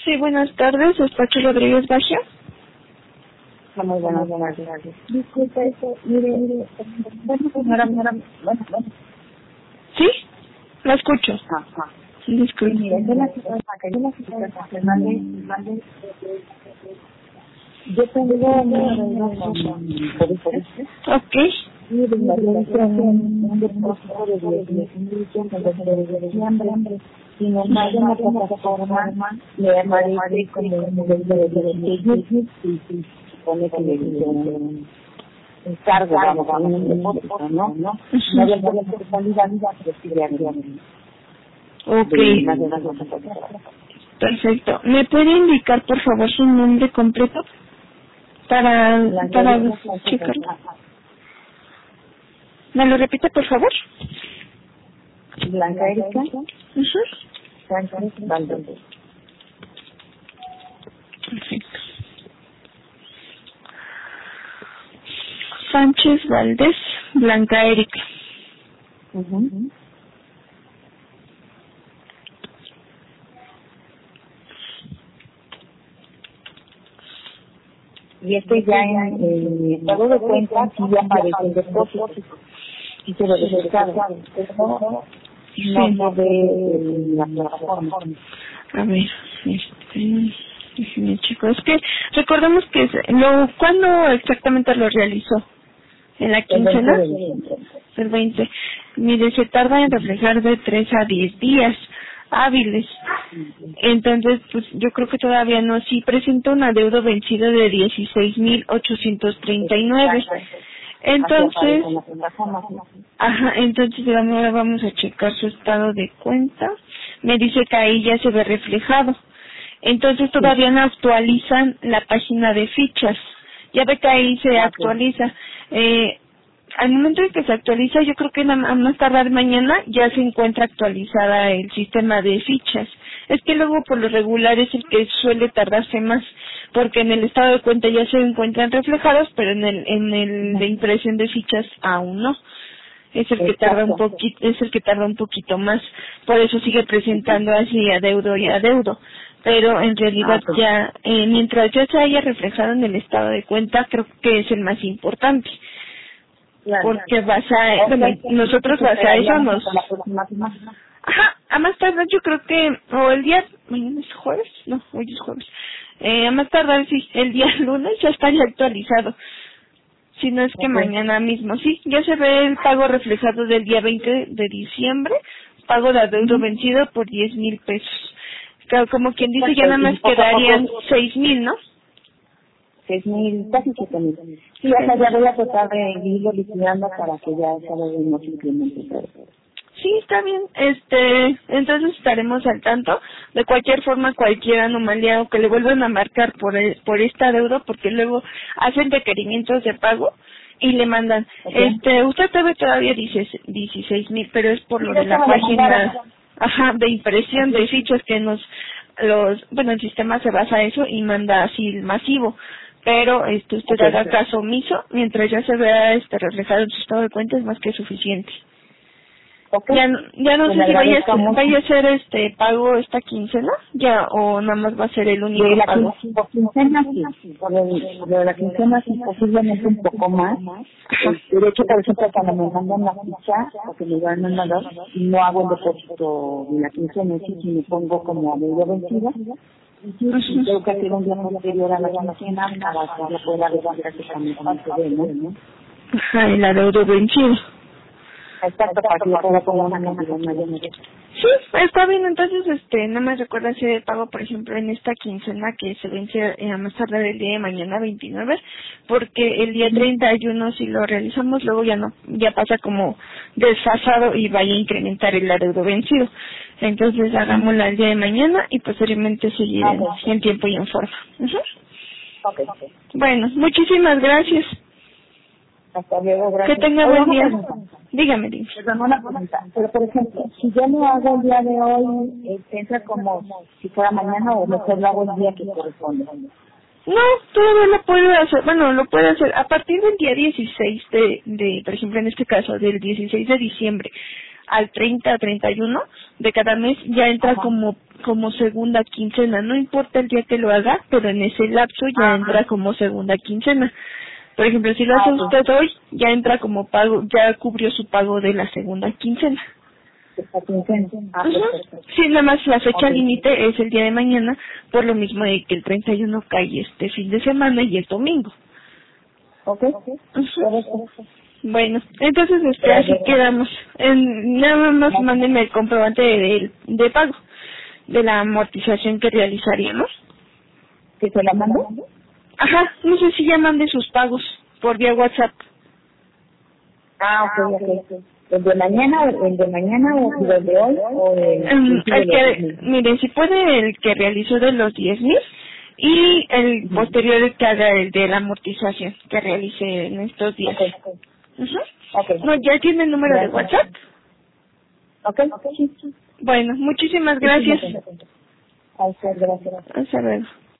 Sí, buenas tardes, Despacho Rodríguez Bagia. Muy buenas tardes. Disculpe eso, mire, bueno. ¿Sí? La escucho. Ajá. Disculpe. Mire, de la situación nacional, yo tengo Ok. y de la un depósito de 10,000 de diciembre. Sin embargo, en la plataforma le aparece como un nivel de 16,000 y se supone que le dicen un cargo, vamos, a un depósito, ¿no? No había por la totalidad, pero sí le habían. Ok. Perfecto. ¿Me puede indicar, por favor, su nombre completo para checarlo? ¿Me lo repite, por favor? Blanca Erika Sánchez Valdés. Perfecto. Sánchez Valdés, Blanca Erika. Y esto ya en mi estado de cuenta sí ya aparece el depósito y se lo registrado, pero no se ve en la plataforma. A ver, déjeme checo. Es que recordemos que ¿cuándo exactamente lo realizó? ¿En la quincena? El 20. Mire, se tarda en reflejar de 3 a 10 días hábiles. Entonces, pues yo creo que todavía no. Sí presenta un adeudo vencido de 16,839. Entonces, entonces ahora vamos a checar su estado de cuenta. Me dice que ahí ya se ve reflejado. Entonces todavía no actualizan la página de fichas. Ya ve que ahí se actualiza. Al momento en que se actualiza, yo creo que a más tardar mañana ya se encuentra actualizada el sistema de fichas. Es que luego por lo regular es el que suele tardarse más, porque en el estado de cuenta ya se encuentran reflejados, pero en el de impresión de fichas aún no. Es el que tarda un poquito más. Por eso sigue presentando así adeudo y adeudo. Pero en realidad ya, mientras ya se haya reflejado en el estado de cuenta, creo que es el más importante. Porque nosotros basamos. Ajá, a más tardar yo creo que, o el día, mañana es jueves, no, hoy es jueves. A más tardar sí, el día lunes ya estaría actualizado. Si no es que mañana mismo, sí, ya se ve el pago reflejado del día 20 de diciembre, pago de adeudo vencido por 10,000 pesos. Claro, como quien dice, ya nada más quedarían 6,000, ¿no? 6,000, casi 7,000. Sí, ya voy a tratar de irlo liquidando para que ya esa vez no simplemente. Sí, está bien. Entonces estaremos al tanto. De cualquier forma, cualquier anomalía o que le vuelvan a marcar por esta deuda, porque luego hacen requerimientos de pago y le mandan, usted debe todavía 16,000, pero es por lo de la página, de impresión de fichas que el sistema se basa en eso y manda así el masivo. Pero usted haga caso omiso, mientras ya se vea reflejado en su estado de cuenta es más que suficiente. Ya no sé si vaya a ser pago esta quincena, ya, o nada más va a ser el único pago. Por quincena sí, por lo de la quincena sí, posiblemente un poco más. De hecho, por ejemplo, cuando me mandan la ficha, porque me van a mandar, no hago el depósito de la quincena, si me pongo como adeudo vencida. Y tengo que hacer un día posterior a la quincena para que yo pueda levantar que también se ve, ¿no? Ajá, el adeudo vencido. Exacto, para que yo pueda poner una cantidad mayor. Sí, está bien. Entonces, nada más recuerda hacer el pago, por ejemplo, en esta quincena que se vence a más tardar el día de mañana 29, porque el día 31 si lo realizamos, luego ya pasa como desfasado y vaya a incrementar el adeudo vencido. Entonces, hagámoslo el día de mañana y posteriormente seguir en tiempo y en forma. Bueno, muchísimas gracias. Hasta luego, gracias. Que tenga buen día. Dígame. Perdón, una pregunta. Pero, por ejemplo, si yo lo hago el día de hoy, ¿entra como si fuera mañana o mejor lo hago el día que corresponde? No, todavía lo puede hacer. Bueno, lo puede hacer a partir del día 16 por ejemplo, en este caso, del 16 de diciembre al 30 o 31 de cada mes, ya entra como como segunda quincena. No importa el día que lo haga, pero en ese lapso ya entra como segunda quincena. Por ejemplo, si lo hace usted hoy, ya entra como pago, ya cubrió su pago de la segunda quincena. Sí, nada más la fecha límite es el día de mañana, por lo mismo de que el 31 cae este fin de semana y el domingo. Bueno, entonces así quedamos. Nada más mándenme el comprobante de pago, de la amortización que realizaríamos. ¿Que se la mando? Ajá, no sé si ya mande sus pagos por vía WhatsApp. Ok. ¿El de mañana o el de hoy o miren, si puede el que realizó de los 10,000 y el posterior que haga el de la amortización que realice en estos días. No, ¿ya tiene el número de WhatsApp? Sí. Bueno, muchísimas gracias. Gracias. Hasta luego.